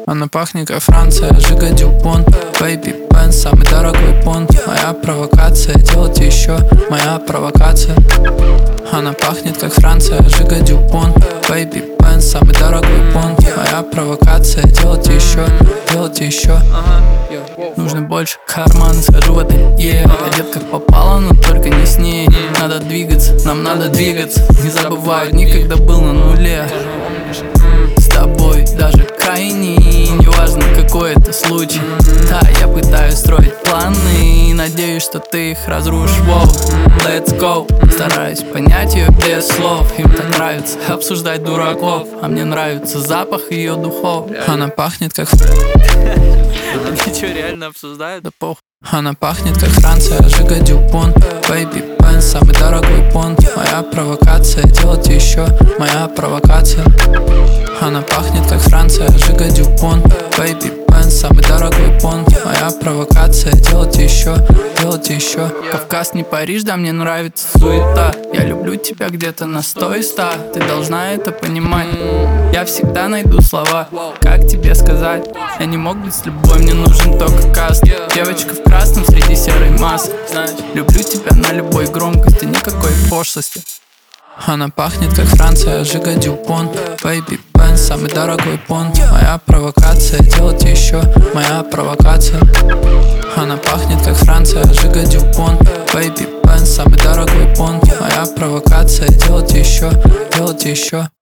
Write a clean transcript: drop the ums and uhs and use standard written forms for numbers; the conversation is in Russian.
Она пахнет как Франция, Жига Дюпон. Бэйби Бен, самый дорогой понт. Моя провокация, делать еще, моя провокация. Она пахнет как Франция, Жига Дюпон. Бэйби Бен, самый дорогой понт. Моя провокация, делать еще, делать еще. Нужно больше кармана, схожу в ателье. Одет как попало, но только не с ней. Надо двигаться, нам надо двигаться. Не забывай, никогда был на нуле. С тобой даже крайне, неважно какой это случай. Да, я пытаюсь строить планы и надеюсь, что ты их разрушишь. Воу, let's go. Стараюсь понять ее без слов. Им так нравится обсуждать дураков, а мне нравится запах ее духов. Она пахнет как... Ты что, реально обсуждают? Да похуй. Она пахнет как Франция, Жига Дюпон. Бэйби Бен, самый дорогой понт. Моя провокация, делать еще, моя провокация. Она пахнет как Франция, Жига Дюпон. Бэйби Бен, самый дорогой понт. Моя провокация, делать еще, делать еще. Кавказ не Париж, да мне нравится суета. Я люблю тебя где-то на 100 и 100. Ты должна это понимать. Я всегда найду слова, как тебе сказать. Я не мог быть с любой, мне нужен только каст. Девочка в красном среди серой массы. Люблю тебя на любой громкости, никакой пошлости. Она пахнет как Франция, Жига Дюпон. Бэйби Бен, самый дорогой понт. Моя провокация, делать еще, моя провокация. Она пахнет как Франция, Жига Дюпон. Бэйби Бен, самый дорогой понт. Моя провокация, делать еще, делать еще.